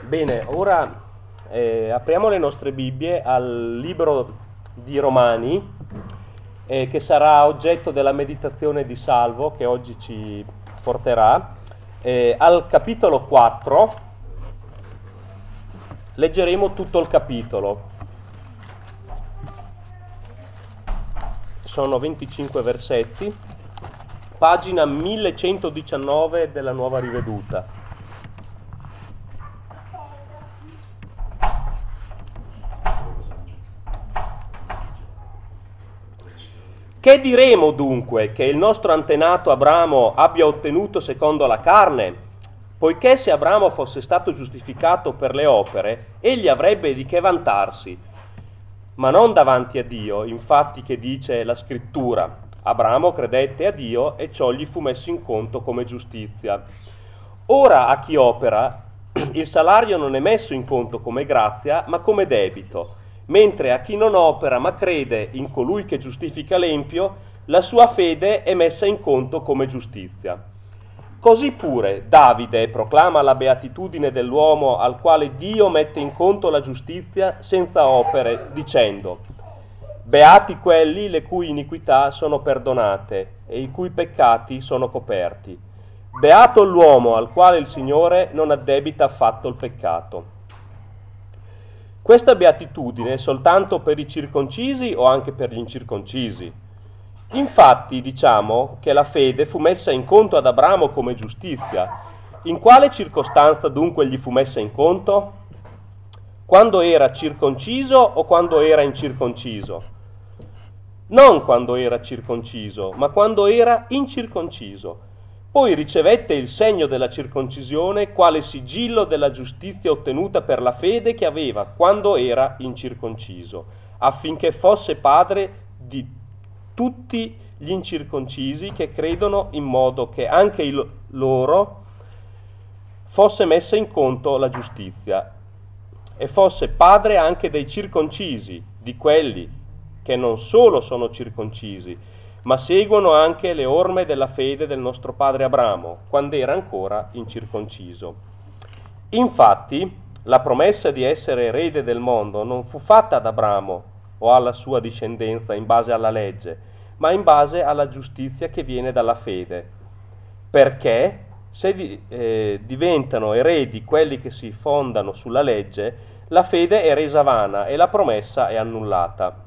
Bene, ora apriamo le nostre Bibbie al libro di Romani, che sarà oggetto della meditazione di Salvo, che oggi ci porterà. Al capitolo 4 leggeremo tutto il capitolo. Sono 25 versetti, pagina 1119 della Nuova Riveduta. Che diremo dunque che il nostro antenato Abramo abbia ottenuto secondo la carne? Poiché se Abramo fosse stato giustificato per le opere, egli avrebbe di che vantarsi, ma non davanti a Dio, infatti che dice la scrittura: Abramo credette a Dio e ciò gli fu messo in conto come giustizia. Ora a chi opera il salario non è messo in conto come grazia, ma come debito. Mentre a chi non opera ma crede in colui che giustifica l'empio, la sua fede è messa in conto come giustizia. Così pure Davide proclama la beatitudine dell'uomo al quale Dio mette in conto la giustizia senza opere, dicendo: beati quelli le cui iniquità sono perdonate e i cui peccati sono coperti. Beato l'uomo al quale il Signore non addebita affatto il peccato. Questa beatitudine è soltanto per i circoncisi o anche per gli incirconcisi? Infatti diciamo che la fede fu messa in conto ad Abramo come giustizia. In quale circostanza dunque gli fu messa in conto? Quando era circonciso o quando era incirconciso? Non quando era circonciso, ma quando era incirconciso. Poi ricevette il segno della circoncisione quale sigillo della giustizia ottenuta per la fede che aveva quando era incirconciso, affinché fosse padre di tutti gli incirconcisi che credono, in modo che anche loro fosse messa in conto la giustizia, e fosse padre anche dei circoncisi, di quelli che non solo sono circoncisi, ma seguono anche le orme della fede del nostro padre Abramo, quando era ancora incirconciso. Infatti, la promessa di essere erede del mondo non fu fatta ad Abramo o alla sua discendenza in base alla legge, ma in base alla giustizia che viene dalla fede. Perché se diventano eredi quelli che si fondano sulla legge, la fede è resa vana e la promessa è annullata.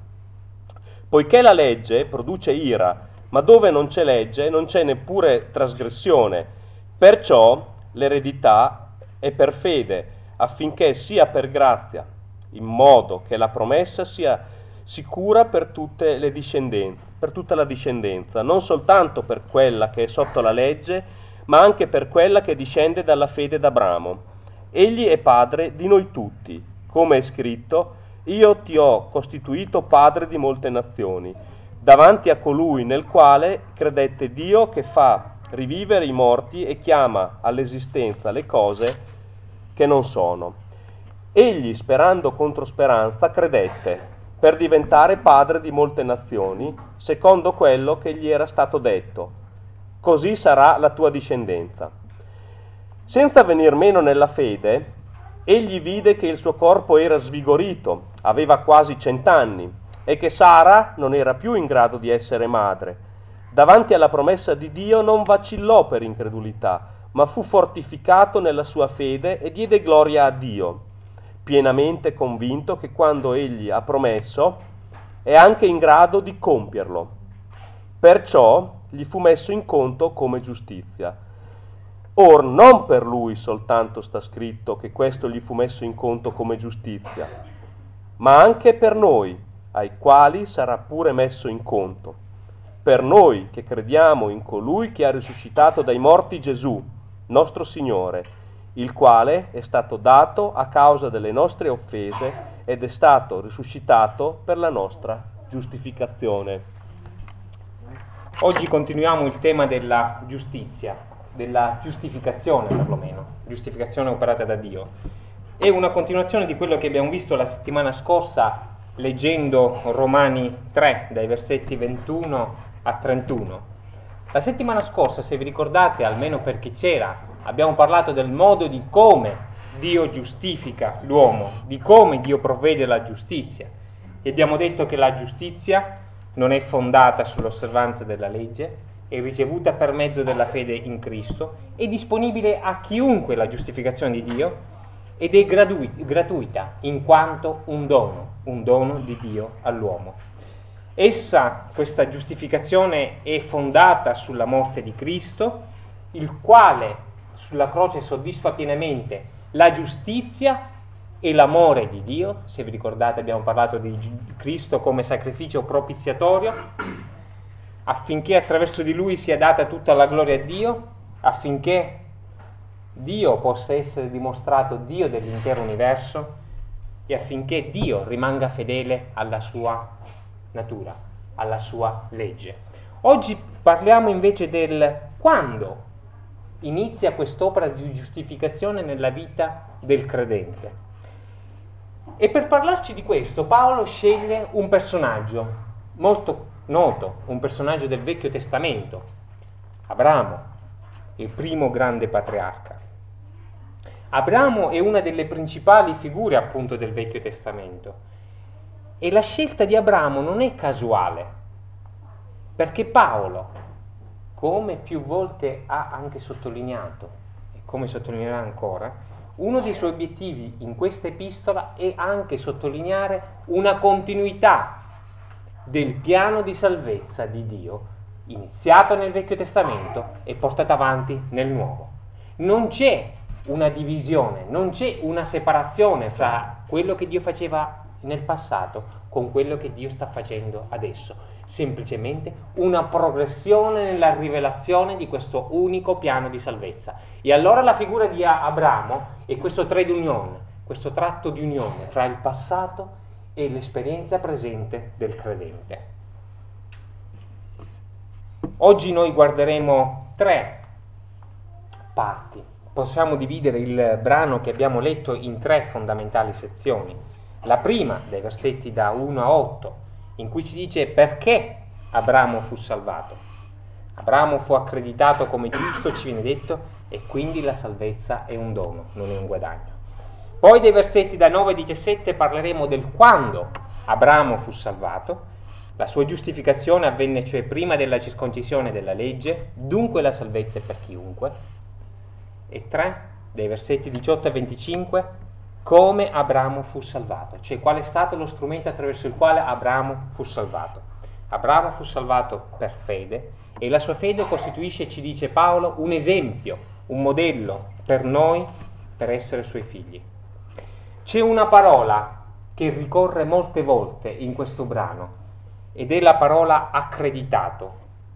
Poiché la legge produce ira, ma dove non c'è legge non c'è neppure trasgressione. Perciò l'eredità è per fede, affinché sia per grazia, in modo che la promessa sia sicura per tutte le discendenze, per tutta la discendenza, non soltanto per quella che è sotto la legge, ma anche per quella che discende dalla fede d'Abramo. Egli è padre di noi tutti, come è scritto: io ti ho costituito padre di molte nazioni, davanti a colui nel quale credette Dio, che fa rivivere i morti e chiama all'esistenza le cose che non sono. Egli, sperando contro speranza, credette, per diventare padre di molte nazioni, secondo quello che gli era stato detto: così sarà la tua discendenza. Senza venir meno nella fede, egli vide che il suo corpo era svigorito, aveva quasi 100 anni, e che Sara non era più in grado di essere madre. Davanti alla promessa di Dio non vacillò per incredulità, ma fu fortificato nella sua fede e diede gloria a Dio, pienamente convinto che quando egli ha promesso è anche in grado di compierlo. Perciò gli fu messo in conto come giustizia. Or non per lui soltanto sta scritto che questo gli fu messo in conto come giustizia, ma anche per noi, ai quali sarà pure messo in conto, per noi che crediamo in colui che ha risuscitato dai morti Gesù, nostro Signore, il quale è stato dato a causa delle nostre offese ed è stato risuscitato per la nostra giustificazione. Oggi continuiamo il tema della giustizia, della giustificazione perlomeno, giustificazione operata da Dio. È una continuazione di quello che abbiamo visto la settimana scorsa leggendo Romani 3, dai versetti 21 a 31. La settimana scorsa, se vi ricordate, almeno per chi c'era, abbiamo parlato del modo di come Dio giustifica l'uomo, di come Dio provvede la giustizia. E abbiamo detto che la giustizia non è fondata sull'osservanza della legge, è ricevuta per mezzo della fede in Cristo, è disponibile a chiunque la giustificazione di Dio ed è gratuita in quanto un dono di Dio all'uomo. Essa, questa giustificazione, è fondata sulla morte di Cristo, il quale sulla croce soddisfa pienamente la giustizia e l'amore di Dio. Se vi ricordate abbiamo parlato di Cristo come sacrificio propiziatorio, affinché attraverso di Lui sia data tutta la gloria a Dio, affinché Dio possa essere dimostrato Dio dell'intero universo e affinché Dio rimanga fedele alla sua natura, alla sua legge. Oggi parliamo invece del quando inizia quest'opera di giustificazione nella vita del credente. E per parlarci di questo Paolo sceglie un personaggio molto noto, un personaggio del Vecchio Testamento, Abramo, il primo grande patriarca. Abramo è una delle principali figure appunto del Vecchio Testamento e la scelta di Abramo non è casuale, perché Paolo, come più volte ha anche sottolineato e come sottolineerà ancora, uno dei suoi obiettivi in questa epistola è anche sottolineare una continuità del piano di salvezza di Dio, iniziato nel Vecchio Testamento e portato avanti nel Nuovo. Non c'è una divisione, non c'è una separazione fra quello che Dio faceva nel passato con quello che Dio sta facendo adesso, semplicemente una progressione nella rivelazione di questo unico piano di salvezza. E allora la figura di Abramo è questo trade union, questo tratto di unione tra il passato e l'esperienza presente del credente. Oggi noi guarderemo 3 parti. Possiamo dividere il brano che abbiamo letto in 3 fondamentali sezioni. La prima, dai versetti da 1 a 8, in cui ci dice perché Abramo fu salvato. Abramo fu accreditato come giusto, ci viene detto, e quindi la salvezza è un dono, non è un guadagno. Poi dai versetti da 9 a 17 parleremo del quando Abramo fu salvato. La sua giustificazione avvenne cioè prima della circoncisione della legge, dunque la salvezza è per chiunque. E 3, dai versetti 18 a 25, come Abramo fu salvato, cioè qual è stato lo strumento attraverso il quale Abramo fu salvato. Abramo fu salvato per fede e la sua fede costituisce, ci dice Paolo, un esempio, un modello per noi per essere suoi figli. C'è una parola che ricorre molte volte in questo brano ed è la parola accreditato,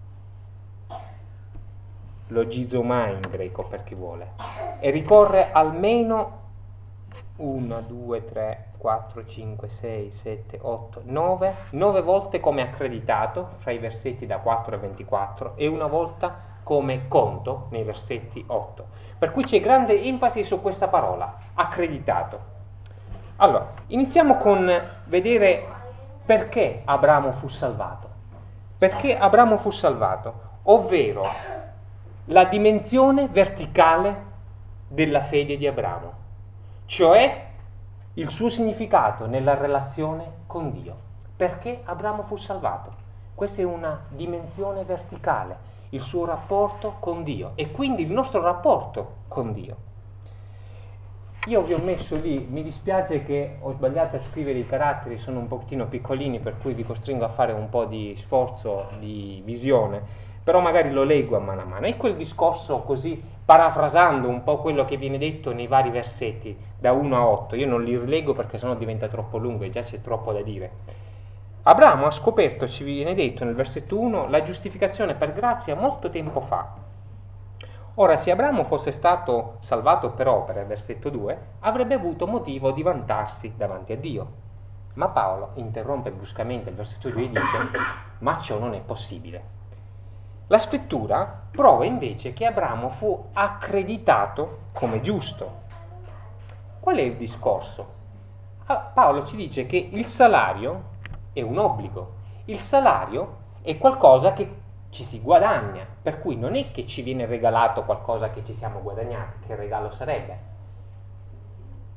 logizomai in greco per chi vuole, e ricorre almeno 1, 2, 3, 4, 5, 6, 7, 8, 9 volte come accreditato fra i versetti da 4 a 24 e una volta come conto nei versetti 8. Per cui c'è grande enfasi su questa parola, accreditato. Allora, iniziamo con vedere perché Abramo fu salvato. Perché Abramo fu salvato, ovvero la dimensione verticale della fede di Abramo, cioè il suo significato nella relazione con Dio. Perché Abramo fu salvato? Questa è una dimensione verticale, il suo rapporto con Dio e quindi il nostro rapporto con Dio. Io vi ho messo lì, mi dispiace che ho sbagliato a scrivere i caratteri, sono un pochettino piccolini per cui vi costringo a fare un po' di sforzo di visione, però magari lo leggo a mano. È quel discorso così, parafrasando un po' quello che viene detto nei vari versetti, da 1 a 8, io non li rileggo perché sennò diventa troppo lungo e già c'è troppo da dire. Abramo ha scoperto, ci viene detto nel versetto 1, la giustificazione per grazia molto tempo fa. Ora, se Abramo fosse stato salvato per opere, versetto 2, avrebbe avuto motivo di vantarsi davanti a Dio. Ma Paolo interrompe bruscamente il versetto 2 e dice, ma ciò non è possibile. La scrittura prova invece che Abramo fu accreditato come giusto. Qual è il discorso? Paolo ci dice che il salario è un obbligo, il salario è qualcosa che ci si guadagna, per cui non è che ci viene regalato qualcosa che ci siamo guadagnati, che regalo sarebbe.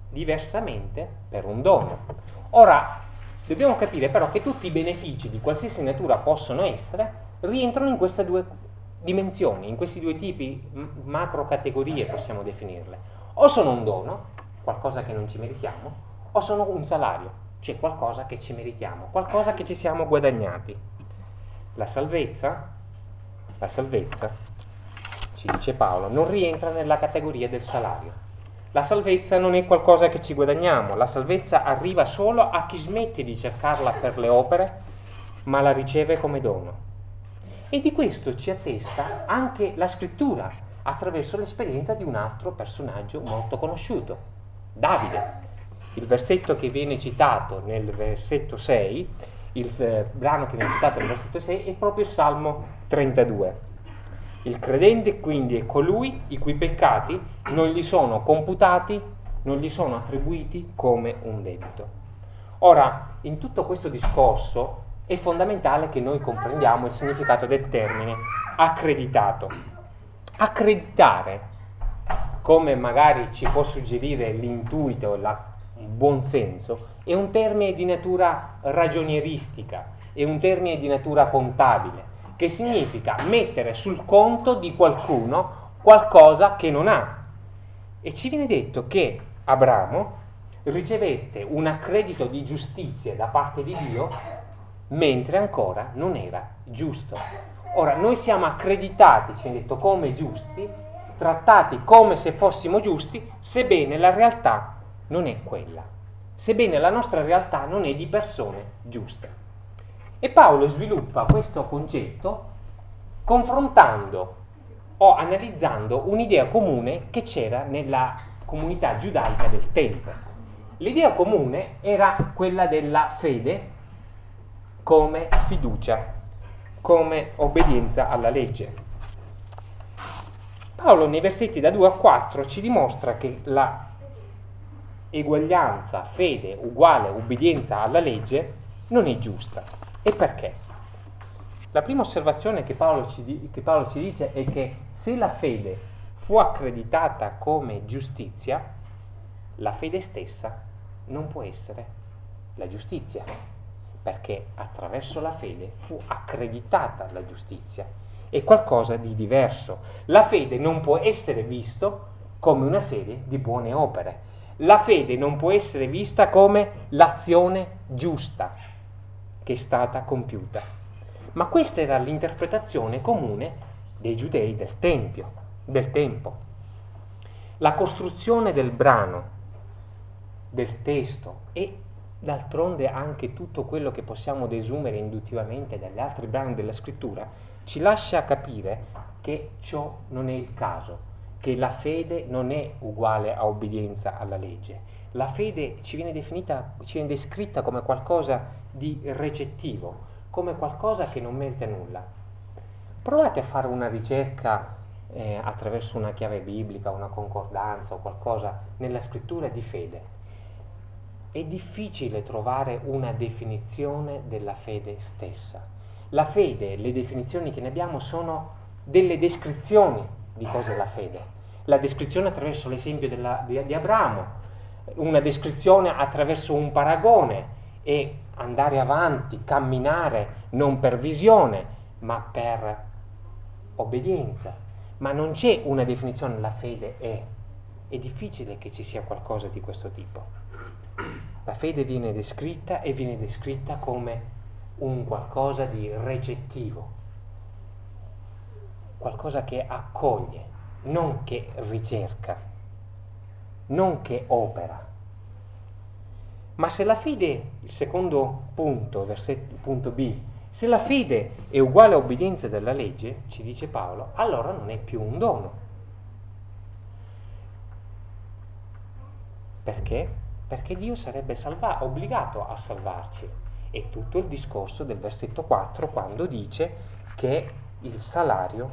diversamente per un dono. Ora, dobbiamo capire però che tutti i benefici di qualsiasi natura possono essere, rientrano in queste due dimensioni, in questi due tipi, macro categorie possiamo definirle. O sono un dono, qualcosa che non ci meritiamo, o sono un salario, cioè qualcosa che ci meritiamo, qualcosa che ci siamo guadagnati. La salvezza, ci dice Paolo, non rientra nella categoria del salario. La salvezza non è qualcosa che ci guadagniamo, la salvezza arriva solo a chi smette di cercarla per le opere, ma la riceve come dono. E di questo ci attesta anche la scrittura, attraverso l'esperienza di un altro personaggio molto conosciuto, Davide. Il versetto che viene citato nel versetto 6, il brano che viene citato nel versetto 6 è proprio il Salmo 32. Il credente quindi è colui i cui peccati non gli sono computati, non gli sono attribuiti come un debito. Ora, in tutto questo discorso è fondamentale che noi comprendiamo il significato del termine accreditato. Accreditare, come magari ci può suggerire l'intuito, il buon senso, è un termine di natura ragionieristica, è un termine di natura contabile, che significa mettere sul conto di qualcuno qualcosa che non ha. E ci viene detto che Abramo ricevette un accredito di giustizia da parte di Dio mentre ancora non era giusto. Ora, noi siamo accreditati, ci viene detto, come giusti, trattati come se fossimo giusti, sebbene la realtà non è quella, sebbene la nostra realtà non è di persone giuste. E Paolo sviluppa questo concetto confrontando o analizzando un'idea comune che c'era nella comunità giudaica del tempo. L'idea comune era quella della fede come fiducia, come obbedienza alla legge. Paolo nei versetti da 2 a 4 ci dimostra che la eguaglianza, fede uguale obbedienza alla legge non è giusta. E perché? La prima osservazione che Paolo ci dice è che se la fede fu accreditata come giustizia, la fede stessa non può essere la giustizia, perché attraverso la fede fu accreditata la giustizia. È qualcosa di diverso. La fede non può essere visto come una serie di buone opere. La fede non può essere vista come l'azione giusta che è stata compiuta. Ma questa era l'interpretazione comune dei giudei del tempo. La costruzione del brano, del testo e d'altronde anche tutto quello che possiamo desumere induttivamente dagli altri brani della scrittura ci lascia capire che ciò non è il caso, che la fede non è uguale a obbedienza alla legge. La fede ci viene descritta come qualcosa di recettivo, come qualcosa che non merita nulla. Provate a fare una ricerca attraverso una chiave biblica, una concordanza o qualcosa nella scrittura di fede. È difficile trovare una definizione della fede stessa. La fede, le definizioni che ne abbiamo sono delle descrizioni di cos'è la fede. La descrizione attraverso l'esempio di Abramo, una descrizione attraverso un paragone e andare avanti, camminare non per visione ma per obbedienza. Ma non c'è una definizione, la fede è difficile che ci sia qualcosa di questo tipo. La fede viene descritta come un qualcosa di recettivo, qualcosa che accoglie, non che ricerca, non che opera. Ma se la fede, il secondo punto, punto B, se la fede è uguale a obbedienza della legge, ci dice Paolo, allora non è più un dono. Perché? Perché Dio sarebbe obbligato a salvarci. È tutto il discorso del versetto 4 quando dice che il salario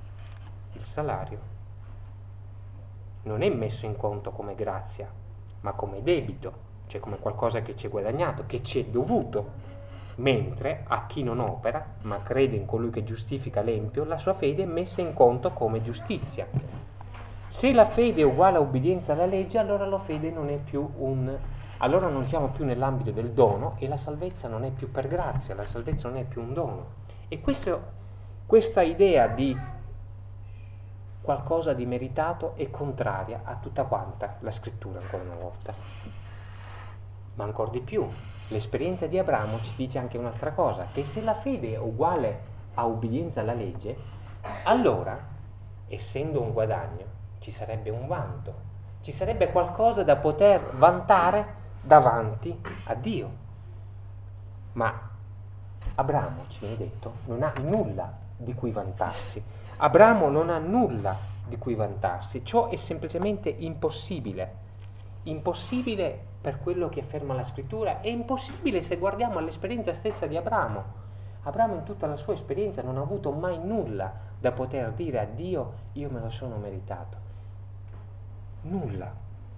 non è messo in conto come grazia, ma come debito, cioè come qualcosa che ci è guadagnato, che ci è dovuto, mentre a chi non opera, ma crede in colui che giustifica l'empio, la sua fede è messa in conto come giustizia. Se la fede è uguale a obbedienza alla legge, allora la fede non è più allora non siamo più nell'ambito del dono e la salvezza non è più per grazia, la salvezza non è più un dono. E questa idea di qualcosa di meritato è contraria a tutta quanta la scrittura, ancora una volta. Ma ancora di più, l'esperienza di Abramo ci dice anche un'altra cosa, che se la fede è uguale a obbedienza alla legge, allora, essendo un guadagno, ci sarebbe un vanto, ci sarebbe qualcosa da poter vantare davanti a Dio. Ma Abramo, ci viene detto, non ha nulla di cui vantarsi. Abramo non ha nulla di cui vantarsi, ciò è semplicemente impossibile. Impossibile per quello che afferma la scrittura, è impossibile se guardiamo all'esperienza stessa di Abramo. Abramo in tutta la sua esperienza non ha avuto mai nulla da poter dire a Dio: io me lo sono meritato. Nulla.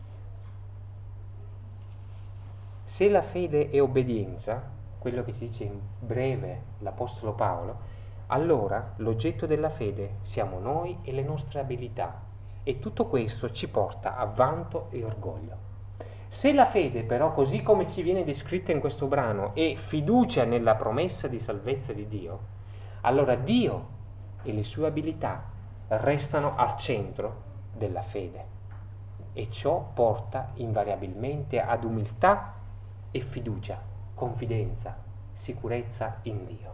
Se la fede è obbedienza, quello che ci dice in breve l'Apostolo Paolo, allora l'oggetto della fede siamo noi e le nostre abilità, e tutto questo ci porta a vanto e orgoglio. Se la fede però, così come ci viene descritta in questo brano, è fiducia nella promessa di salvezza di Dio, allora Dio e le sue abilità restano al centro della fede, e ciò porta invariabilmente ad umiltà e fiducia, confidenza, sicurezza in Dio.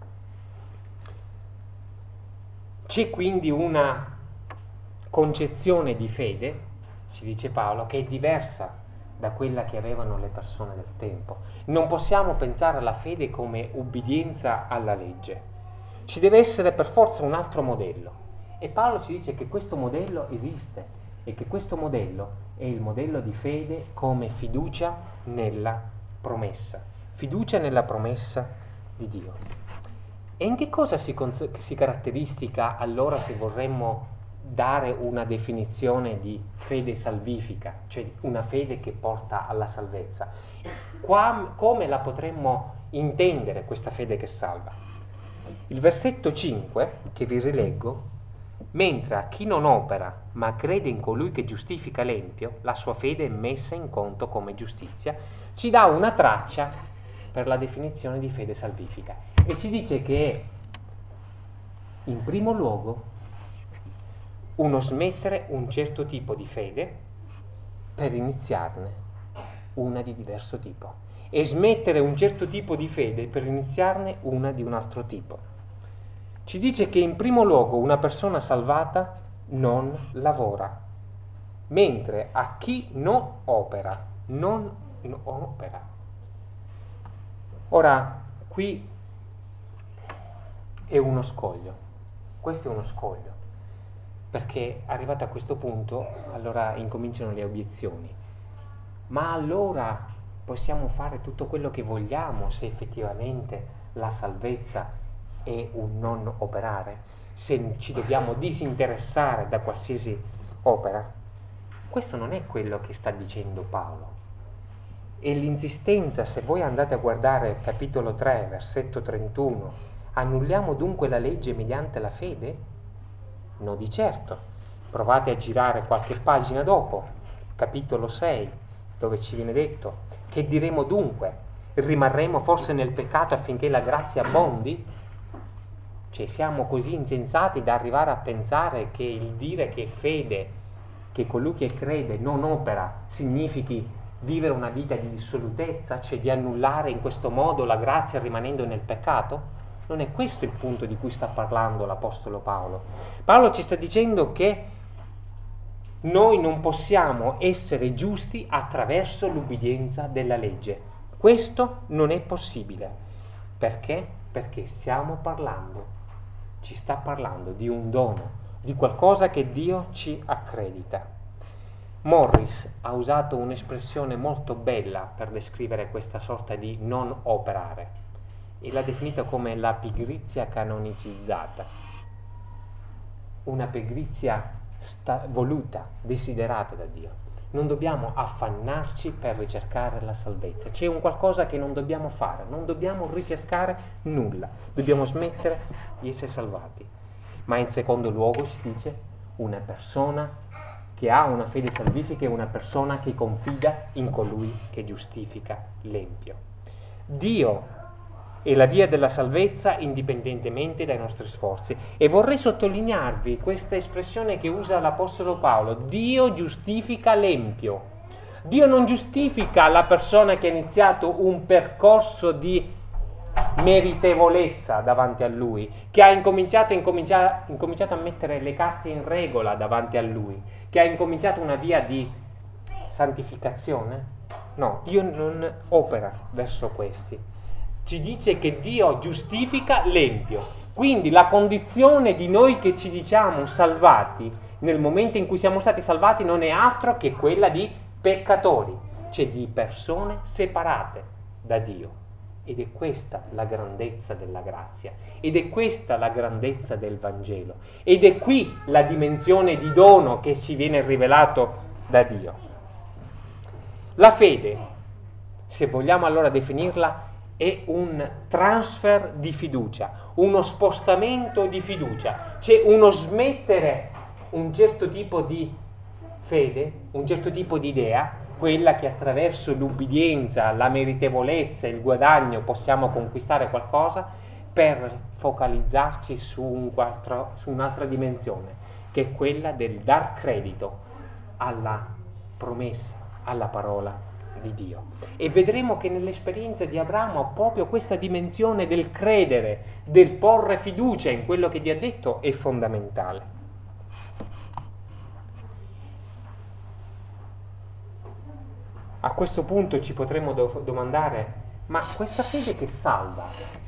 C'è quindi una concezione di fede, ci dice Paolo, che è diversa da quella che avevano le persone del tempo. Non possiamo pensare alla fede come ubbidienza alla legge. Ci deve essere per forza un altro modello. E Paolo ci dice che questo modello esiste e che questo modello è il modello di fede come fiducia nella promessa. Fiducia nella promessa di Dio. E in che cosa si caratteristica allora, se vorremmo dare una definizione di fede salvifica, cioè una fede che porta alla salvezza? Come la potremmo intendere questa fede che salva? Il versetto 5, che vi rileggo: mentre a chi non opera ma crede in colui che giustifica l'empio, la sua fede è messa in conto come giustizia, ci dà una traccia per la definizione di fede salvifica e ci dice che è in primo luogo uno smettere un certo tipo di fede per iniziarne una di diverso tipo, e smettere un certo tipo di fede per iniziarne una di un altro tipo. Ci dice che in primo luogo una persona salvata non lavora, mentre a chi non opera. Ora, qui è uno scoglio, questo è uno scoglio, perché arrivato a questo punto allora incominciano le obiezioni. Ma allora possiamo fare tutto quello che vogliamo se effettivamente la salvezza è un non operare, se ci dobbiamo disinteressare da qualsiasi opera? Questo non è quello che sta dicendo Paolo. E l'insistenza, se voi andate a guardare capitolo 3, versetto 31, annulliamo dunque la legge mediante la fede? No, di certo. Provate a girare qualche pagina dopo, capitolo 6, dove ci viene detto: che diremo dunque? Rimarremo forse nel peccato affinché la grazia abbondi? Cioè, siamo così insensati da arrivare a pensare che il dire che fede, che colui che crede non opera, significhi vivere una vita di dissolutezza, cioè di annullare in questo modo la grazia rimanendo nel peccato? Non è questo il punto di cui sta parlando l'Apostolo Paolo. Paolo ci sta dicendo che noi non possiamo essere giusti attraverso l'ubbidienza della legge. Questo non è possibile. Perché? Perché ci sta parlando di un dono, di qualcosa che Dio ci accredita. Morris ha usato un'espressione molto bella per descrivere questa sorta di non operare e l'ha definita come la pigrizia canonicizzata, una pigrizia voluta, desiderata da Dio. Non dobbiamo affannarci per ricercare la salvezza, c'è un qualcosa che non dobbiamo fare, non dobbiamo ricercare nulla, dobbiamo smettere di essere salvati. Ma in secondo luogo si dice una persona che ha una fede salvifica è una persona che confida in colui che giustifica l'empio. Dio è la via della salvezza indipendentemente dai nostri sforzi. E vorrei sottolinearvi questa espressione che usa l'Apostolo Paolo: Dio giustifica l'empio. Dio non giustifica la persona che ha iniziato un percorso di meritevolezza davanti a Lui, che ha incominciato a mettere le carte in regola davanti a Lui, che ha incominciato una via di santificazione. No, Dio non opera verso questi. Ci dice che Dio giustifica l'empio. Quindi la condizione di noi che ci diciamo salvati, nel momento in cui siamo stati salvati, non è altro che quella di peccatori, cioè di persone separate da Dio. Ed è questa la grandezza della grazia, ed è questa la grandezza del Vangelo, ed è qui la dimensione di dono che ci viene rivelato da Dio. La fede, se vogliamo allora definirla, è un transfer di fiducia, uno spostamento di fiducia, c'è uno smettere un certo tipo di fede, un certo tipo di idea, quella che attraverso l'ubbidienza, la meritevolezza, il guadagno possiamo conquistare qualcosa, per focalizzarci su un'altra dimensione, che è quella del dar credito alla promessa, alla parola di Dio. E vedremo che nell'esperienza di Abramo proprio questa dimensione del credere, del porre fiducia in quello che Dio ha detto è fondamentale. A questo punto ci potremmo domandare: ma questa fede che salva,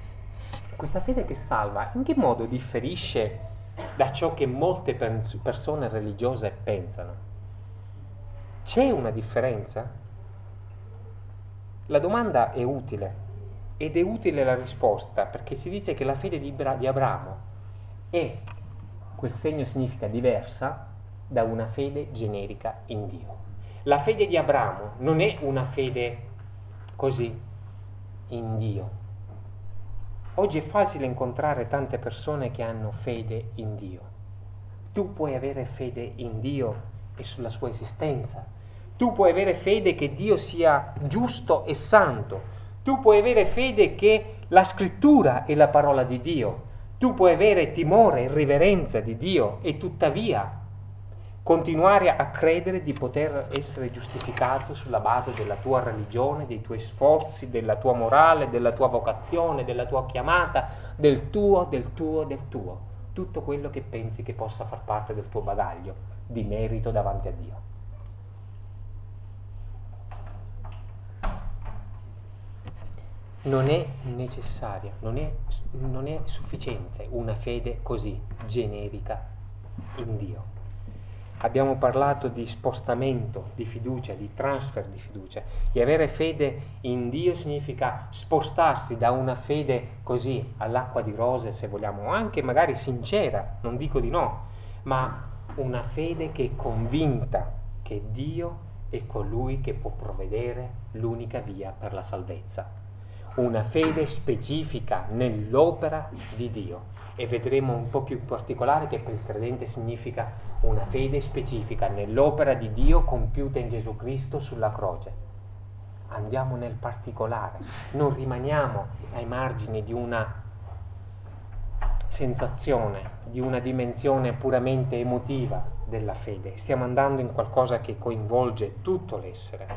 in che modo differisce da ciò che molte persone religiose pensano? C'è una differenza? La domanda è utile, ed è utile la risposta, perché si dice che la fede di Abramo quel segno significa diversa da una fede generica in Dio. La fede di Abramo non è una fede così in Dio. Oggi è facile incontrare tante persone che hanno fede in Dio. Tu puoi avere fede in Dio e sulla sua esistenza. Tu puoi avere fede che Dio sia giusto e santo. Tu puoi avere fede che la scrittura è la parola di Dio. Tu puoi avere timore e riverenza di Dio e tuttavia continuare a credere di poter essere giustificato sulla base della tua religione, dei tuoi sforzi, della tua morale, della tua vocazione, della tua chiamata, del tuo, tutto quello che pensi che possa far parte del tuo bagaglio di merito davanti a Dio. Non è necessaria, non è sufficiente una fede così generica in Dio. Abbiamo parlato di spostamento di fiducia, di transfer di fiducia, e avere fede in Dio significa spostarsi da una fede così all'acqua di rose, se vogliamo, anche magari sincera, non dico di no, ma una fede che è convinta che Dio è colui che può provvedere l'unica via per la salvezza. Una fede specifica nell'opera di Dio. E vedremo un po' più in particolare che per il credente significa una fede specifica nell'opera di Dio compiuta in Gesù Cristo sulla croce. Andiamo nel particolare, non rimaniamo ai margini di una sensazione, di una dimensione puramente emotiva della fede, stiamo andando in qualcosa che coinvolge tutto l'essere.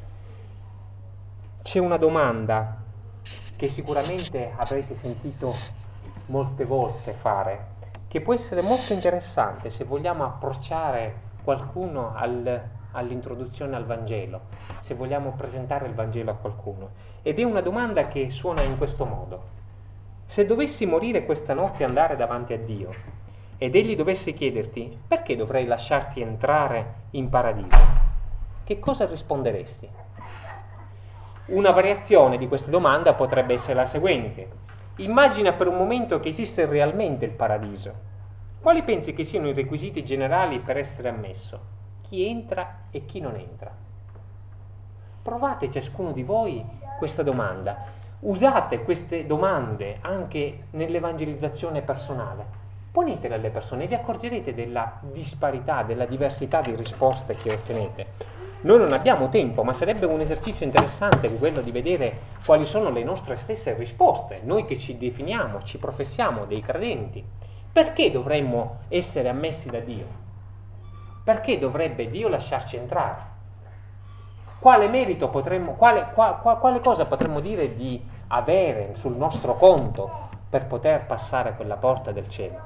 C'è una domanda che sicuramente avrete sentito molte volte fare, che può essere molto interessante se vogliamo approcciare qualcuno all'introduzione al Vangelo, se vogliamo presentare il Vangelo a qualcuno. Ed è una domanda che suona in questo modo: se dovessi morire questa notte e andare davanti a Dio, ed Egli dovesse chiederti perché dovrei lasciarti entrare in paradiso, che cosa risponderesti? Una variazione di questa domanda potrebbe essere la seguente: immagina per un momento che esiste realmente il paradiso. Quali pensi che siano i requisiti generali per essere ammesso? Chi entra e chi non entra? Provate ciascuno di voi questa domanda. Usate queste domande anche nell'evangelizzazione personale. Ponetele alle persone e vi accorgerete della disparità, della diversità di risposte che ottenete. Noi non abbiamo tempo, ma sarebbe un esercizio interessante quello di vedere quali sono le nostre stesse risposte, noi che ci definiamo, ci professiamo dei credenti. Perché dovremmo essere ammessi da Dio? Perché dovrebbe Dio lasciarci entrare? Quale merito potremmo, quale cosa potremmo dire di avere sul nostro conto per poter passare quella porta del cielo?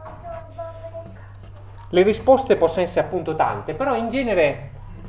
Le risposte possono essere appunto tante, però in genere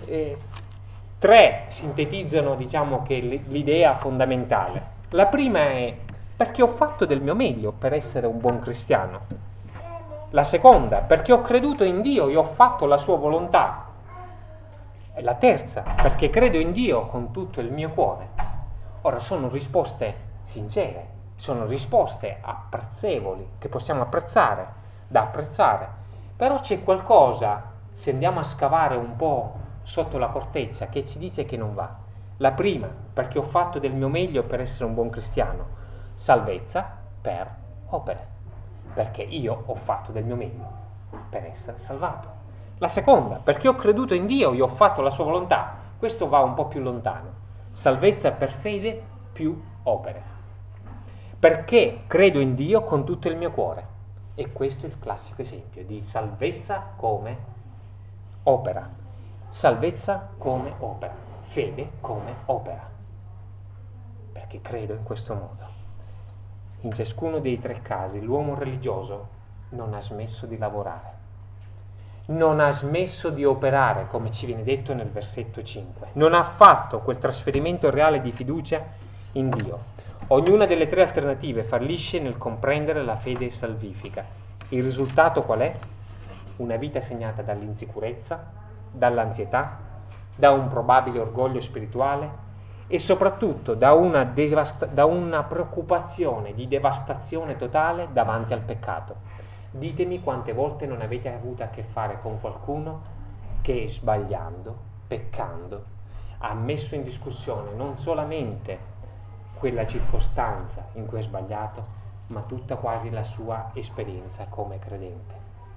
tre sintetizzano, diciamo, che l'idea fondamentale. La prima è: perché ho fatto del mio meglio per essere un buon cristiano. La seconda: perché ho creduto in Dio e ho fatto la sua volontà. E la terza: perché credo in Dio con tutto il mio cuore. Ora, sono risposte sincere, sono risposte apprezzevoli, che possiamo apprezzare, da apprezzare, però c'è qualcosa, se andiamo a scavare un po' sotto la corteccia, che ci dice che non va. La prima: perché ho fatto del mio meglio per essere un buon cristiano. Salvezza per opere, perché io ho fatto del mio meglio per essere salvato. La seconda: perché ho creduto in Dio e ho fatto la sua volontà. Questo va un po' più lontano. Salvezza per fede più opere. Perché credo in Dio con tutto il mio cuore. E questo è il classico esempio di salvezza come opera. Salvezza come opera. Fede come opera. Perché credo in questo modo. In ciascuno dei tre casi l'uomo religioso non ha smesso di lavorare. Non ha smesso di operare, come ci viene detto nel versetto 5. Non ha fatto quel trasferimento reale di fiducia in Dio. Ognuna delle tre alternative fallisce nel comprendere la fede salvifica. Il risultato qual è? Una vita segnata dall'insicurezza, dall'ansietà, da un probabile orgoglio spirituale e soprattutto da una preoccupazione di devastazione totale davanti al peccato. Ditemi quante volte non avete avuto a che fare con qualcuno che, sbagliando, peccando, ha messo in discussione non solamente quella circostanza in cui è sbagliato, ma tutta quasi la sua esperienza come credente.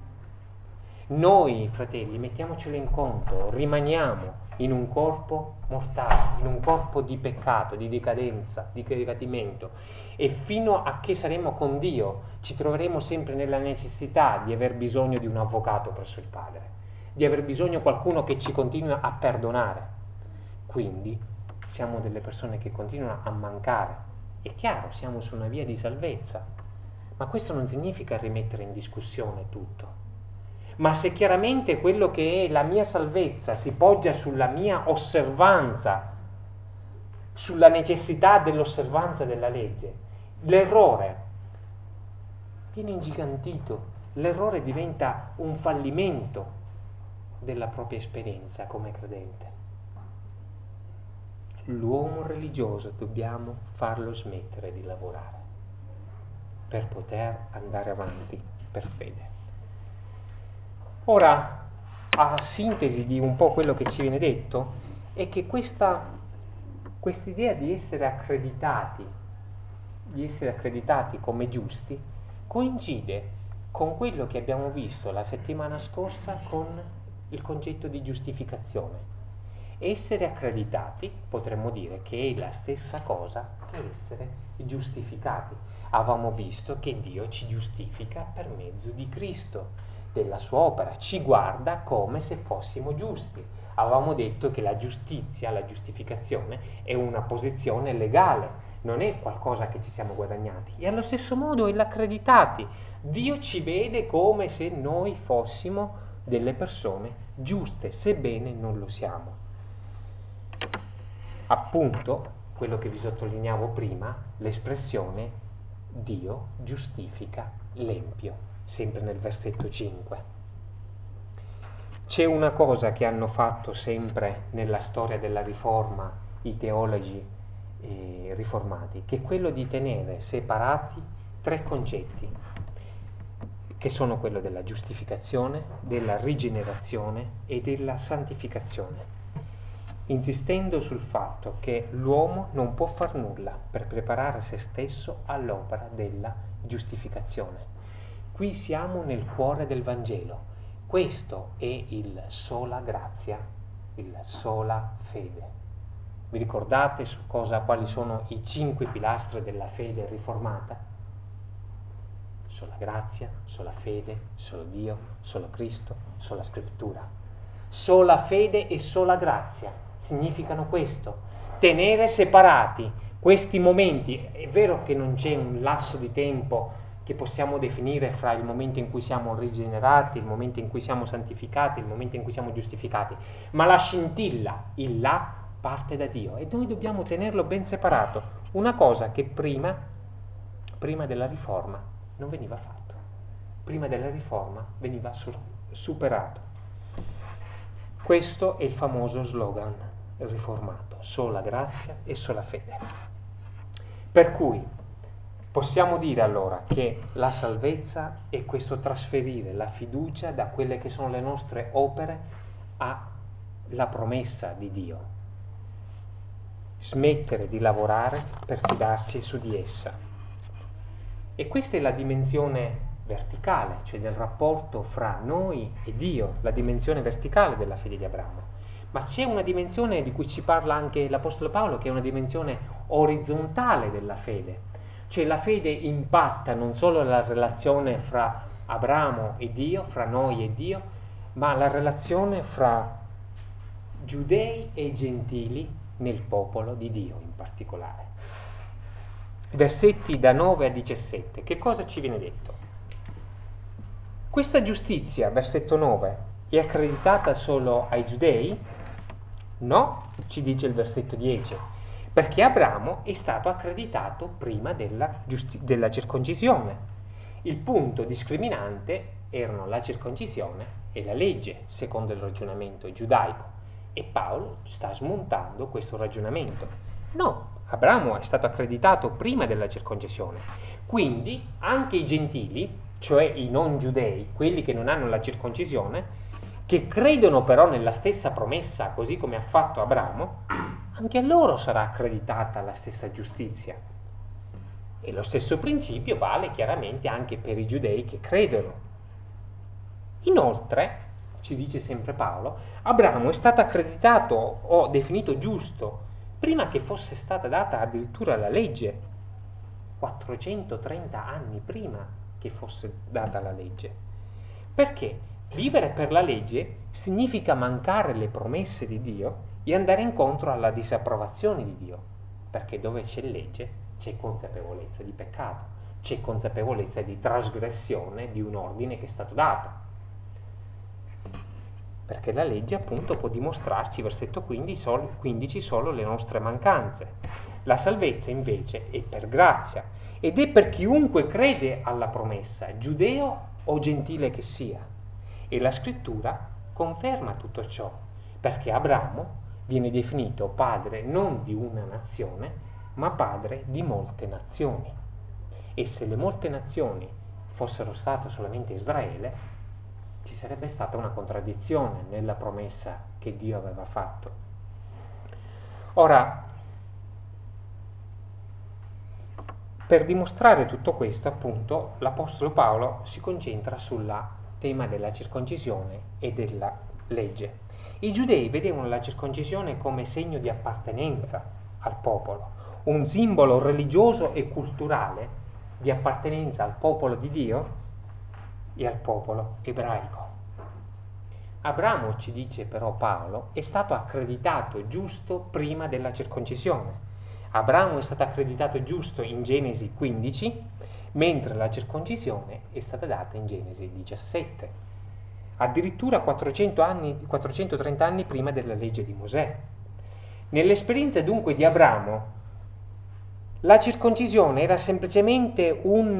Noi, fratelli, mettiamocelo in conto, rimaniamo in un corpo mortale, in un corpo di peccato, di decadenza, di decadimento, e fino a che saremo con Dio ci troveremo sempre nella necessità di aver bisogno di un avvocato presso il Padre, di aver bisogno di qualcuno che ci continua a perdonare. Quindi siamo delle persone che continuano a mancare. È chiaro, siamo su una via di salvezza, ma questo non significa rimettere in discussione tutto. Ma se chiaramente quello che è la mia salvezza si poggia sulla mia osservanza, sulla necessità dell'osservanza della legge, l'errore viene ingigantito, l'errore diventa un fallimento della propria esperienza come credente. L'uomo religioso dobbiamo farlo smettere di lavorare per poter andare avanti per fede. Ora, a sintesi di un po' quello che ci viene detto, è che questa idea di essere accreditati come giusti, coincide con quello che abbiamo visto la settimana scorsa con il concetto di giustificazione. Essere accreditati, potremmo dire che è la stessa cosa che essere giustificati. Avevamo visto che Dio ci giustifica per mezzo di Cristo, della sua opera, ci guarda come se fossimo giusti. Avevamo detto che la giustizia, la giustificazione, è una posizione legale, non è qualcosa che ci siamo guadagnati. E allo stesso modo è l'accreditati. Dio ci vede come se noi fossimo delle persone giuste, sebbene non lo siamo. Appunto, quello che vi sottolineavo prima, l'espressione Dio giustifica l'empio, sempre nel versetto 5. C'è una cosa che hanno fatto sempre nella storia della Riforma i teologi riformati, che è quello di tenere separati tre concetti, che sono quello della giustificazione, della rigenerazione e della santificazione, insistendo sul fatto che l'uomo non può far nulla per preparare se stesso all'opera della giustificazione. Qui siamo nel cuore del Vangelo. Questo è il sola grazia, il sola fede. Vi ricordate quali sono i 5 pilastri della fede riformata? Sola grazia, sola fede, solo Dio, solo Cristo, sola scrittura. Sola fede e sola grazia significano questo, tenere separati questi momenti. È vero che non c'è un lasso di tempo che possiamo definire fra il momento in cui siamo rigenerati, il momento in cui siamo santificati, il momento in cui siamo giustificati, ma la scintilla, il là, parte da Dio e noi dobbiamo tenerlo ben separato, una cosa che prima della riforma non veniva fatto, prima della riforma veniva superato. Questo è il famoso slogan riformato, sola grazia e sola fede. Per cui possiamo dire allora che la salvezza è questo trasferire la fiducia da quelle che sono le nostre opere alla promessa di Dio, smettere di lavorare per fidarsi su di essa. E questa è la dimensione verticale, cioè del rapporto fra noi e Dio, la dimensione verticale della fede di Abramo. Ma c'è una dimensione di cui ci parla anche l'Apostolo Paolo, che è una dimensione orizzontale della fede. Cioè la fede impatta non solo la relazione fra Abramo e Dio, fra noi e Dio, ma la relazione fra giudei e gentili nel popolo di Dio in particolare. Versetti da 9 a 17, che cosa ci viene detto? Questa giustizia, versetto 9, è accreditata solo ai giudei? No, ci dice il versetto 10, perché Abramo è stato accreditato prima della circoncisione. Il punto discriminante erano la circoncisione e la legge, secondo il ragionamento giudaico, e Paolo sta smontando questo ragionamento. No, Abramo è stato accreditato prima della circoncisione, quindi anche i gentili, cioè i non giudei, quelli che non hanno la circoncisione, che credono però nella stessa promessa, così come ha fatto Abramo, anche a loro sarà accreditata la stessa giustizia. E lo stesso principio vale chiaramente anche per i giudei che credono. Inoltre, ci dice sempre Paolo, Abramo è stato accreditato o definito giusto prima che fosse stata data addirittura la legge, 430 anni prima che fosse data la legge. Perché vivere per la legge significa mancare le promesse di Dio e andare incontro alla disapprovazione di Dio, perché dove c'è legge c'è consapevolezza di peccato, c'è consapevolezza di trasgressione di un ordine che è stato dato. Perché la legge appunto può dimostrarci, versetto 15, solo le nostre mancanze. La salvezza invece è per grazia ed è per chiunque crede alla promessa, giudeo o gentile che sia. E la scrittura conferma tutto ciò, perché Abramo viene definito padre non di una nazione, ma padre di molte nazioni. E se le molte nazioni fossero state solamente Israele, ci sarebbe stata una contraddizione nella promessa che Dio aveva fatto. Ora, per dimostrare tutto questo, appunto, l'Apostolo Paolo si concentra sul tema della circoncisione e della legge. I giudei vedevano la circoncisione come segno di appartenenza al popolo, un simbolo religioso e culturale di appartenenza al popolo di Dio e al popolo ebraico. Abramo, ci dice però Paolo, è stato accreditato giusto prima della circoncisione. Abramo è stato accreditato giusto in Genesi 15, mentre la circoncisione è stata data in Genesi 17, addirittura 430 anni prima della legge di Mosè. Nell'esperienza dunque di Abramo, la circoncisione era semplicemente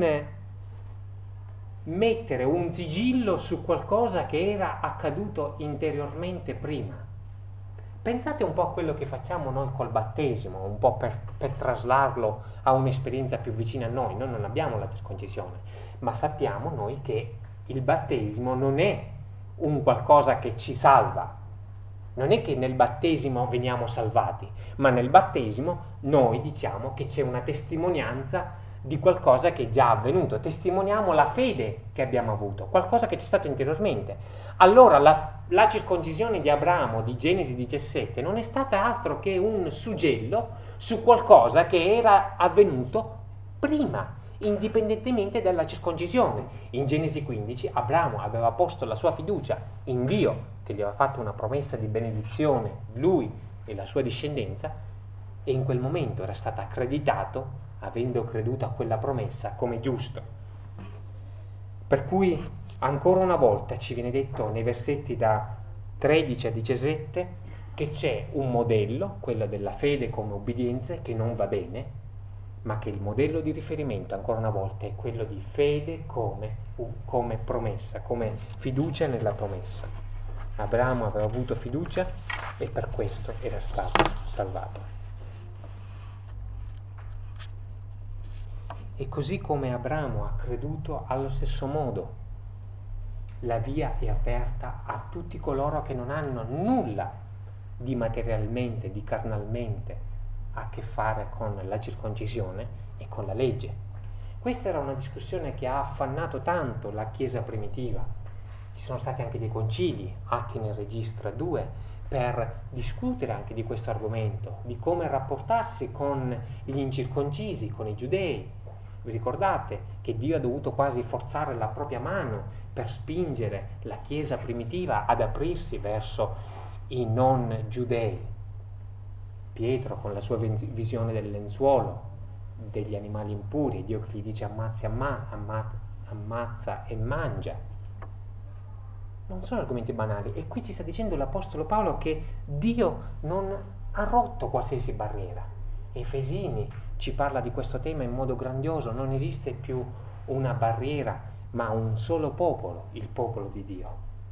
mettere un sigillo su qualcosa che era accaduto interiormente prima. Pensate un po' a quello che facciamo noi col battesimo, un po' per traslarlo a un'esperienza più vicina a noi. Noi non abbiamo la circoncisione, ma sappiamo noi che il battesimo non è un qualcosa che ci salva. Non è che nel battesimo veniamo salvati, ma nel battesimo noi diciamo che c'è una testimonianza di qualcosa che è già avvenuto, testimoniamo la fede che abbiamo avuto, qualcosa che c'è stato interiormente. Allora la circoncisione di Abramo di Genesi 17 non è stata altro che un suggello su qualcosa che era avvenuto prima, indipendentemente dalla circoncisione. In Genesi 15 Abramo aveva posto la sua fiducia in Dio, che gli aveva fatto una promessa di benedizione, lui e la sua discendenza, e in quel momento era stato accreditato, avendo creduto a quella promessa, come giusto. Per cui ancora una volta ci viene detto nei versetti da 13 a 17 che c'è un modello, quello della fede come obbedienza, che non va bene, ma che il modello di riferimento ancora una volta è quello di fede come promessa, come fiducia nella promessa. Abramo aveva avuto fiducia e per questo era stato salvato. E così come Abramo ha creduto, allo stesso modo la via è aperta a tutti coloro che non hanno nulla di materialmente, di carnalmente a che fare con la circoncisione e con la legge. Questa era una discussione che ha affannato tanto la Chiesa primitiva. Ci sono stati anche dei concili, Atti nel Registra 2, per discutere anche di questo argomento, di come rapportarsi con gli incirconcisi, con i giudei. Vi ricordate che Dio ha dovuto quasi forzare la propria mano per spingere la Chiesa primitiva ad aprirsi verso i non giudei. Pietro con la sua visione del lenzuolo, degli animali impuri, Dio che gli dice ammazza e mangia. Non sono argomenti banali, e qui ci sta dicendo l'Apostolo Paolo che Dio non ha rotto qualsiasi barriera. Efesini ci parla di questo tema in modo grandioso, non esiste più una barriera, ma un solo popolo, il popolo di Dio.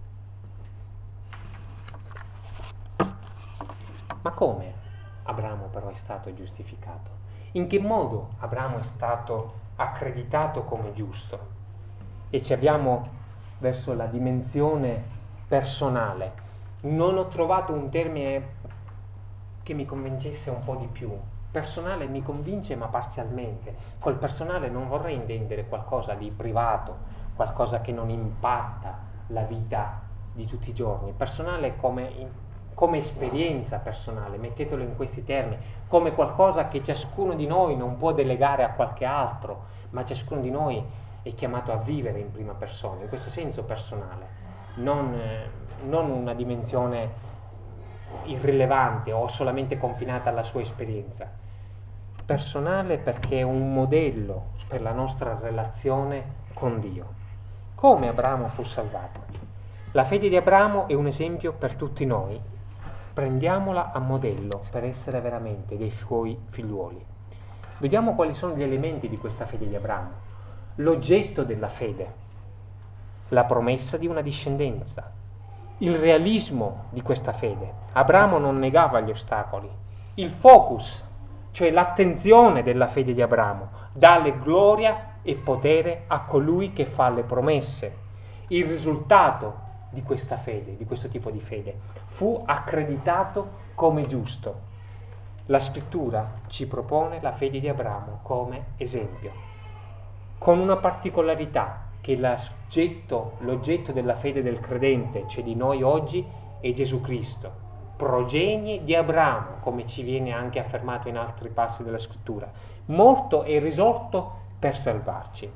Ma come Abramo però è stato giustificato? In che modo Abramo è stato accreditato come giusto? E ci abbiamo verso la dimensione personale. Non ho trovato un termine che mi convincesse un po' di più. Personale mi convince, ma parzialmente. Col personale non vorrei intendere qualcosa di privato, qualcosa che non impatta la vita di tutti i giorni. Personale come esperienza personale, mettetelo in questi termini, come qualcosa che ciascuno di noi non può delegare a qualche altro, ma ciascuno di noi è chiamato a vivere in prima persona, in questo senso personale, non una dimensione irrilevante o solamente confinata alla sua esperienza. Personale perché è un modello per la nostra relazione con Dio. Come Abramo fu salvato? La fede di Abramo è un esempio per tutti noi. Prendiamola a modello per essere veramente dei suoi figliuoli. Vediamo quali sono gli elementi di questa fede di Abramo. L'oggetto della fede, la promessa di una discendenza, il realismo di questa fede. Abramo non negava gli ostacoli. Il focus, cioè l'attenzione della fede di Abramo, dà gloria e potere a colui che fa le promesse. Il risultato di questa fede, di questo tipo di fede, fu accreditato come giusto. La scrittura ci propone la fede di Abramo come esempio, con una particolarità, che l'oggetto della fede del credente, cioè di noi oggi, è Gesù Cristo, progenie di Abramo, come ci viene anche affermato in altri passi della scrittura, morto e risorto per salvarci.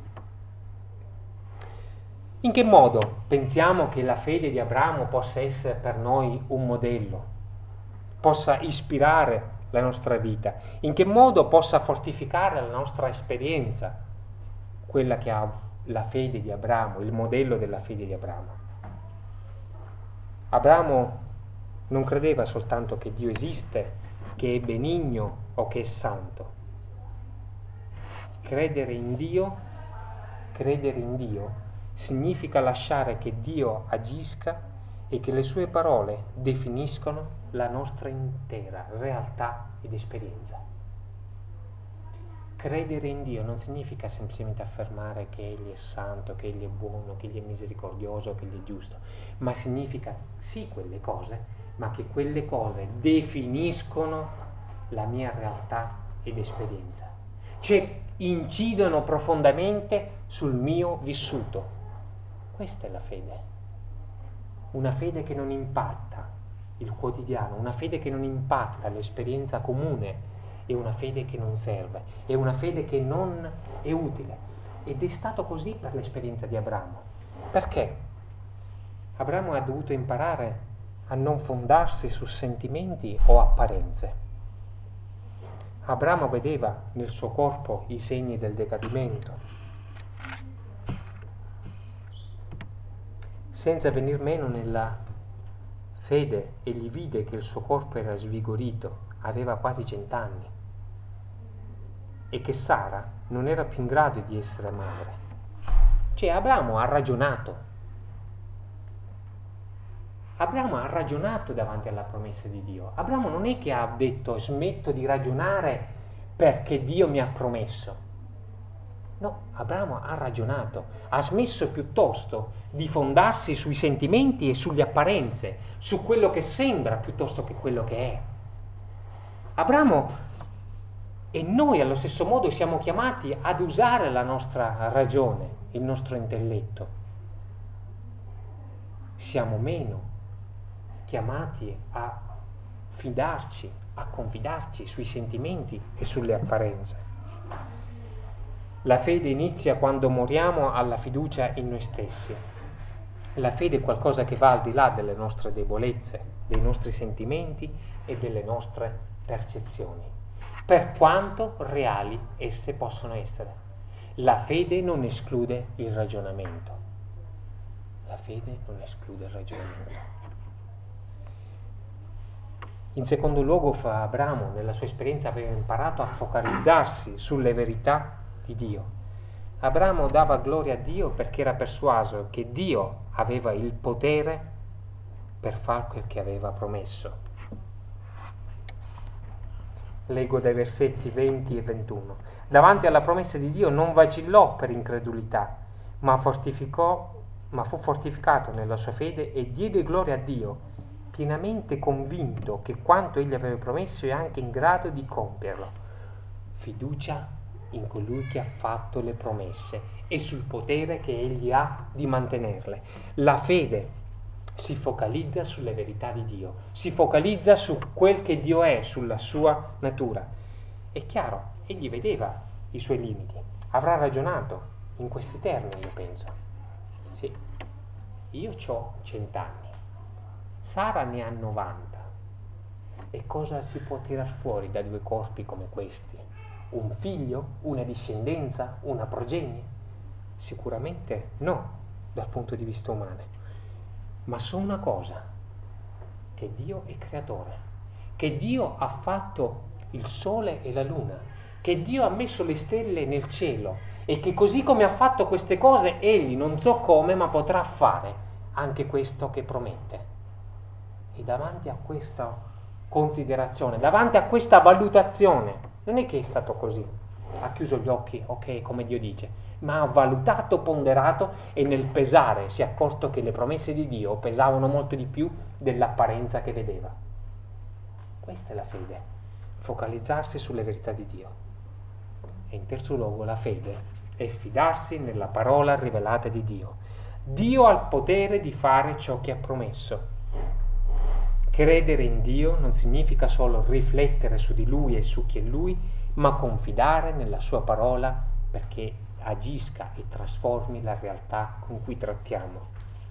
In che modo pensiamo che la fede di Abramo possa essere per noi un modello, possa ispirare la nostra vita? In che modo possa fortificare la nostra esperienza, quella che ha la fede di Abramo, il modello della fede di Abramo? Abramo non credeva soltanto che Dio esiste, che è benigno o che è santo. Credere in Dio significa lasciare che Dio agisca e che le sue parole definiscono la nostra intera realtà ed esperienza. Credere in Dio non significa semplicemente affermare che Egli è santo, che Egli è buono, che Egli è misericordioso, che Egli è giusto, ma significa sì quelle cose, ma che quelle cose definiscono la mia realtà ed esperienza. cioè incidono profondamente sul mio vissuto. Questa è la fede. Una fede che non impatta il quotidiano, una fede che non impatta l'esperienza comune, è una fede che non serve, è una fede che non è utile. Ed è stato così per l'esperienza di Abramo. Perché? Abramo ha dovuto imparare a non fondarsi su sentimenti o apparenze. Abramo vedeva nel suo corpo i segni del decadimento. Senza venir meno nella fede, egli vide che il suo corpo era svigorito, aveva quasi 100 anni, e che Sara non era più in grado di essere madre. Cioè Abramo ha ragionato. Abramo ha ragionato davanti alla promessa di Dio. Abramo non è che ha detto smetto di ragionare perché Dio mi ha promesso. No, Abramo ha ragionato, ha smesso piuttosto di fondarsi sui sentimenti e sulle apparenze, su quello che sembra piuttosto che quello che è. Abramo e noi allo stesso modo siamo chiamati ad usare la nostra ragione, il nostro intelletto. Siamo meno chiamati a fidarci, a confidarci sui sentimenti e sulle apparenze. La fede inizia quando moriamo alla fiducia in noi stessi. La fede è qualcosa che va al di là delle nostre debolezze, dei nostri sentimenti e delle nostre percezioni, per quanto reali esse possono essere. La fede non esclude il ragionamento. La fede non esclude il ragionamento. In secondo luogo, Abramo, nella sua esperienza, aveva imparato a focalizzarsi sulle verità di Dio. Abramo dava gloria a Dio perché era persuaso che Dio aveva il potere per fare quel che aveva promesso. Leggo dai versetti 20 e 21. Davanti alla promessa di Dio non vacillò per incredulità, ma fu fortificato nella sua fede e diede gloria a Dio, pienamente convinto che quanto egli aveva promesso è anche in grado di compierlo. Fiducia in colui che ha fatto le promesse e sul potere che egli ha di mantenerle. La fede si focalizza sulle verità di Dio, si focalizza su quel che Dio è, sulla sua natura. È chiaro, egli vedeva i suoi limiti, avrà ragionato in questi termini, io penso. Sì, io ho 100 anni, Sara ne ha 90. E cosa si può tirar fuori da due corpi come questi? Un figlio? Una discendenza? Una progenie? Sicuramente no, dal punto di vista umano. Ma so una cosa, che Dio è creatore, che Dio ha fatto il sole e la luna, che Dio ha messo le stelle nel cielo e che così come ha fatto queste cose, Egli non so come, ma potrà fare anche questo che promette. E davanti a questa considerazione, davanti a questa valutazione, non è che è stato così, ha chiuso gli occhi, ok, come Dio dice, ma ha valutato, ponderato e nel pesare si è accorto che le promesse di Dio pesavano molto di più dell'apparenza che vedeva. Questa è la fede, focalizzarsi sulle verità di Dio. E in terzo luogo la fede è fidarsi nella parola rivelata di Dio. Dio ha il potere di fare ciò che ha promesso. Credere in Dio non significa solo riflettere su di Lui e su chi è Lui, ma confidare nella sua parola perché agisca e trasformi la realtà con cui trattiamo.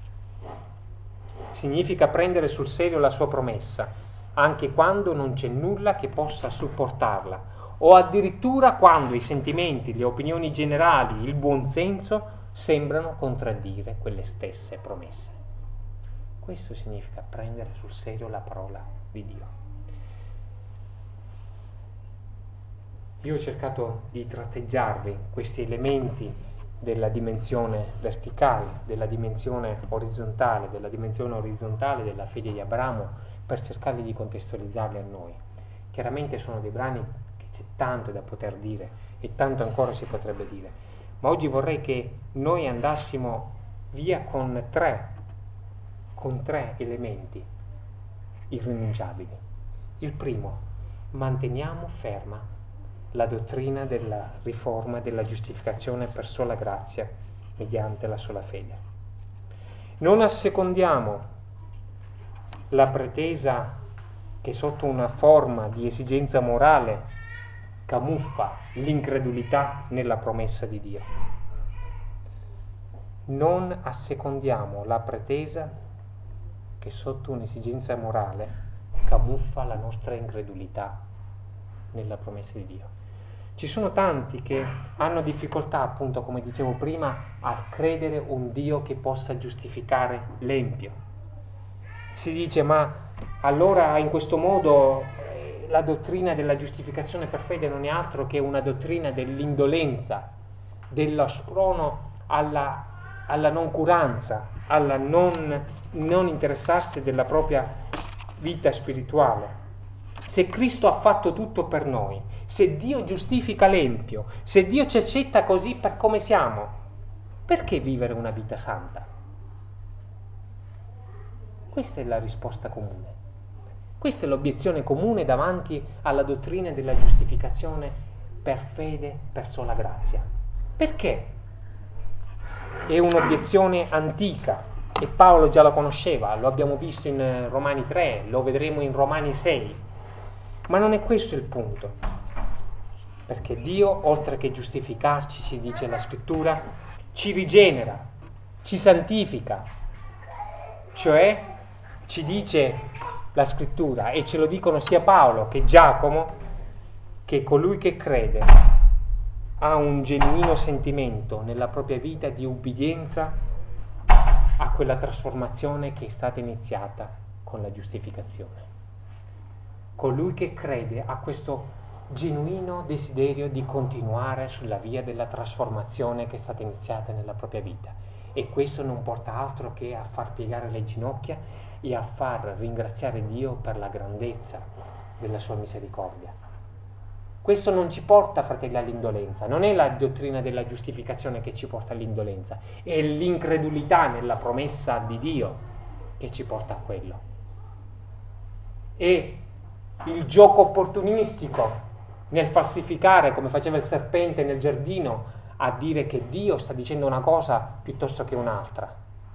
Significa prendere sul serio la sua promessa, anche quando non c'è nulla che possa supportarla, o addirittura quando i sentimenti, le opinioni generali, il buonsenso sembrano contraddire quelle stesse promesse. Questo significa prendere sul serio la parola di Dio. Io ho cercato di tratteggiarvi questi elementi della dimensione verticale, della dimensione orizzontale della fede di Abramo, per cercarvi di contestualizzarli a noi. Chiaramente sono dei brani che c'è tanto da poter dire e tanto ancora si potrebbe dire, ma oggi vorrei che noi andassimo via con tre elementi irrinunciabili. Il primo, manteniamo ferma la dottrina della riforma della giustificazione per sola grazia mediante la sola fede. Non assecondiamo la pretesa che sotto una forma di esigenza morale camuffa l'incredulità nella promessa di Dio. Non assecondiamo la pretesa che sotto un'esigenza morale camuffa la nostra incredulità nella promessa di Dio. Ci sono tanti che hanno difficoltà, appunto, come dicevo prima, a credere un Dio che possa giustificare l'empio. Si dice, ma allora in questo modo la dottrina della giustificazione per fede non è altro che una dottrina dell'indolenza, dello sprono alla noncuranza, alla non interessarsi della propria vita spirituale. Se Cristo ha fatto tutto per noi, se Dio giustifica l'empio, se Dio ci accetta così per come siamo, perché vivere una vita santa? Questa è la risposta comune. Questa è l'obiezione comune davanti alla dottrina della giustificazione per fede, per sola grazia. Perché? È un'obiezione antica e Paolo già la conosceva, lo abbiamo visto in Romani 3, lo vedremo in Romani 6, ma non è questo il punto, perché Dio, oltre che giustificarci, ci dice la scrittura, ci rigenera, ci santifica, cioè ci dice la scrittura, e ce lo dicono sia Paolo che Giacomo, che colui che crede ha un genuino sentimento nella propria vita di ubbidienza a quella trasformazione che è stata iniziata con la giustificazione. Colui che crede ha questo genuino desiderio di continuare sulla via della trasformazione che è stata iniziata nella propria vita, e questo non porta altro che a far piegare le ginocchia e a far ringraziare Dio per la grandezza della sua misericordia. Questo non ci porta, fratelli, all'indolenza, non è la dottrina della giustificazione che ci porta all'indolenza, è l'incredulità nella promessa di Dio che ci porta a quello. È il gioco opportunistico nel falsificare, come faceva il serpente nel giardino, a dire che Dio sta dicendo una cosa piuttosto che un'altra.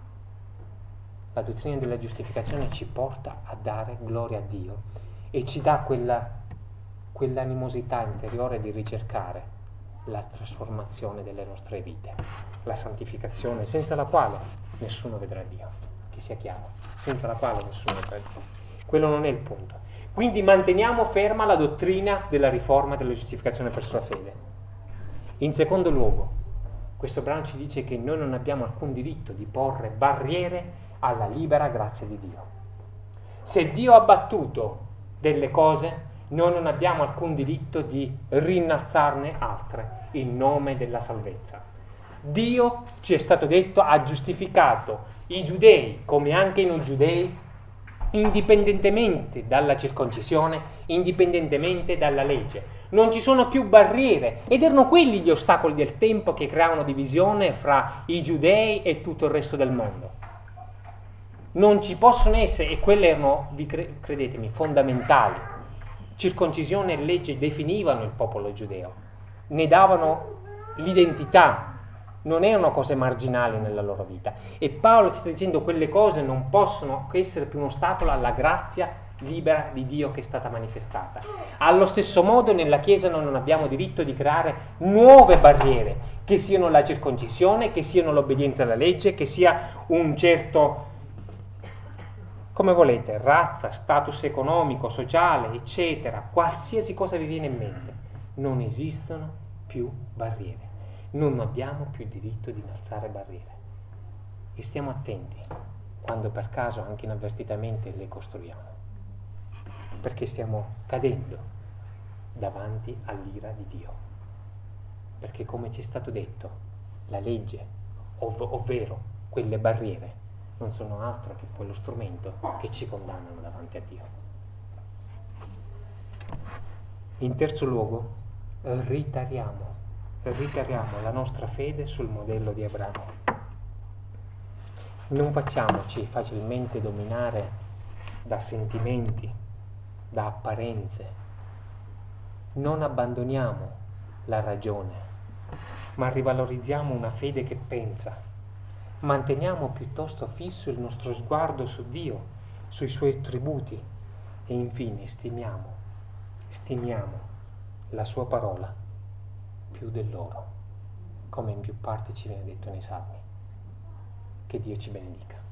La dottrina della giustificazione ci porta a dare gloria a Dio e ci dà quell'animosità interiore di ricercare la trasformazione delle nostre vite, la santificazione, senza la quale nessuno vedrà Dio, che sia chiaro, senza la quale nessuno vedrà Dio. Quello non è il punto. Quindi manteniamo ferma la dottrina della riforma della giustificazione per sola fede. In secondo luogo, questo brano ci dice che noi non abbiamo alcun diritto di porre barriere alla libera grazia di Dio. Se Dio ha battuto delle cose, noi non abbiamo alcun diritto di rinalzarne altre in nome della salvezza. Dio, ci è stato detto, ha giustificato i giudei come anche i non giudei, indipendentemente dalla circoncisione, indipendentemente dalla legge. Non ci sono più barriere, ed erano quelli gli ostacoli del tempo che creavano divisione fra i giudei e tutto il resto del mondo. Non ci possono essere, e quelle erano, credetemi, fondamentali. Circoncisione e legge definivano il popolo giudeo, ne davano l'identità, non erano cose marginali nella loro vita. E Paolo ci sta dicendo quelle cose non possono essere più un ostacolo alla grazia libera di Dio che è stata manifestata. Allo stesso modo nella Chiesa noi non abbiamo diritto di creare nuove barriere, che siano la circoncisione, che siano l'obbedienza alla legge, che sia un certo, come volete, razza, status economico, sociale, eccetera, qualsiasi cosa vi viene in mente. Non esistono più barriere. Non abbiamo più diritto di innalzare barriere. E stiamo attenti quando per caso, anche inavvertitamente, le costruiamo. Perché stiamo cadendo davanti all'ira di Dio. Perché, come ci è stato detto, la legge, ovvero quelle barriere, non sono altro che quello strumento che ci condannano davanti a Dio. In terzo luogo, ritariamo la nostra fede sul modello di Abramo. Non facciamoci facilmente dominare da sentimenti, da apparenze, non abbandoniamo la ragione, ma rivalorizziamo una fede che pensa. Manteniamo piuttosto fisso il nostro sguardo su Dio, sui Suoi attributi e infine stimiamo la Sua parola più dell'oro, come in più parti ci viene detto nei Salmi. Che Dio ci benedica.